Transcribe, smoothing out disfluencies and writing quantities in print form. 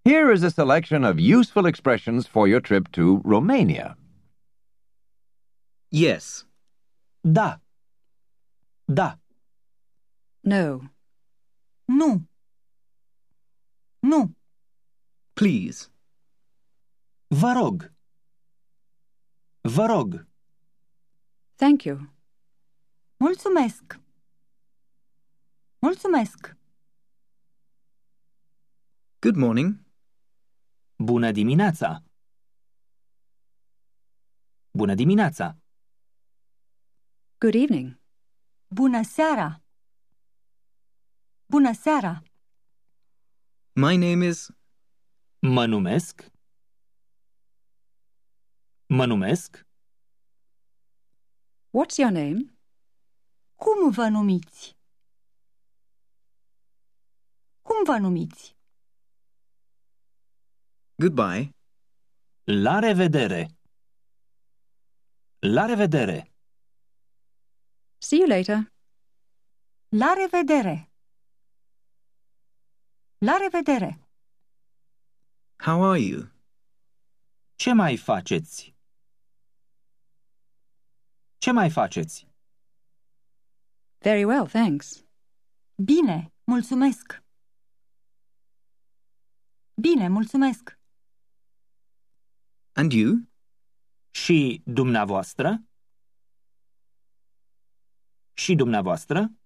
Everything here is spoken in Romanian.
Here is a selection of useful expressions for your trip to Romania. Yes. Da. Da. No. Nu. Nu. Please. Vă rog. Vă rog. Thank you. Mulțumesc. Mulțumesc. Good morning. Bună dimineața. Bună dimineața. Good evening. Bună seara. Bună seara. My name is... Mă numesc. Mă numesc. What's your name? Cum vă numiți? Cum vă numiți? Goodbye. La revedere. La revedere. See you later. La revedere. La revedere. How are you? Ce mai faceți? Ce mai faceți? Very well, thanks. Bine, mulțumesc. Bine, mulțumesc. And you? Și dumneavoastră? Și dumneavoastră?